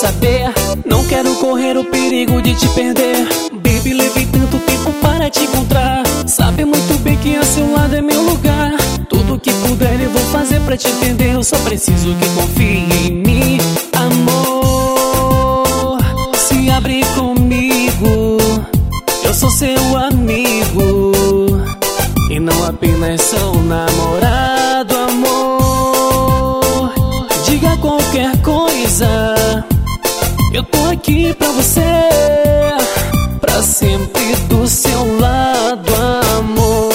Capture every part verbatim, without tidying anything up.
saber. Não quero correr o perigo de te perder. Baby, levei tanto tempo para te encontrar. Sabe muito bem que a seu lado é meu lugar. Tudo que puder eu vou fazer pra te entender. Eu só preciso que confie em mim, amor. Se abre comigo, eu sou seu amigo e não apenas sou namorado, amor. Diga qualquer coisa, eu tô aqui pra você, pra sempre do seu lado, amor.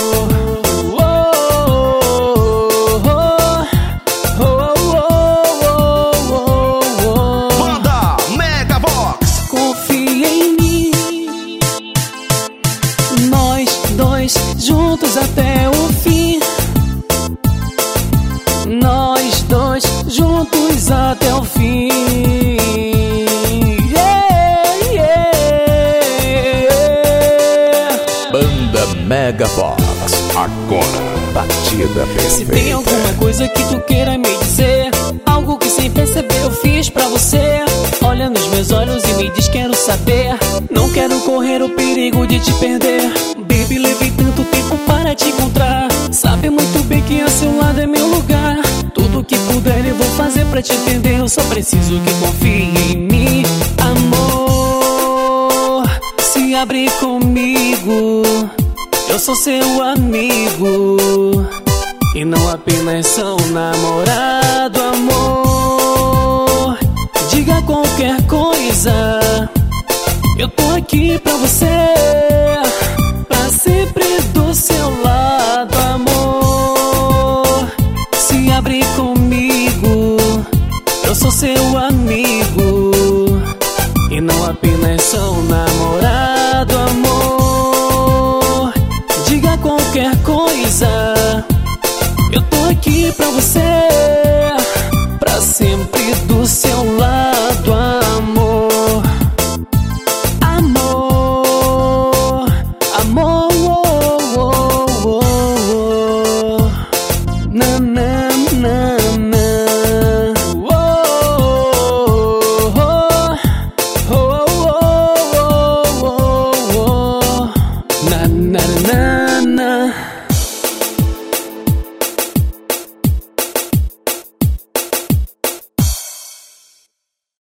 Banda Megavox. Confia em mim, nós dois juntos até o fim. Nós dois juntos até o fim. Yeah, yeah. Banda Megavox. Agora, batida perfeita. Se tem alguma coisa que tu queira me dizer, algo que sem perceber eu fiz pra você, olha nos meus olhos e me diz quero saber. Não quero correr o perigo de te perder. Baby, levei tanto tempo para te encontrar. Sabe muito bem que a seu lado é meu lugar. Tudo que puder eu vou fazer pra te entender. Eu só preciso que confie em mim, amor. Se abre comigo, eu sou seu amigo e não apenas sou namorado, amor. Diga qualquer coisa, eu tô aqui pra você, pra sempre do seu lado, amor. Se abre comigo, eu sou seu amigo e não apenas sou namorado, amor. Diga qualquer coisa, eu tô aqui pra você, pra sempre do seu lado, amor. Amor, amor, oh, oh, oh, oh. Na, na, na, na. Oh, oh, oh, oh, oh, oh, oh. Na, na, na.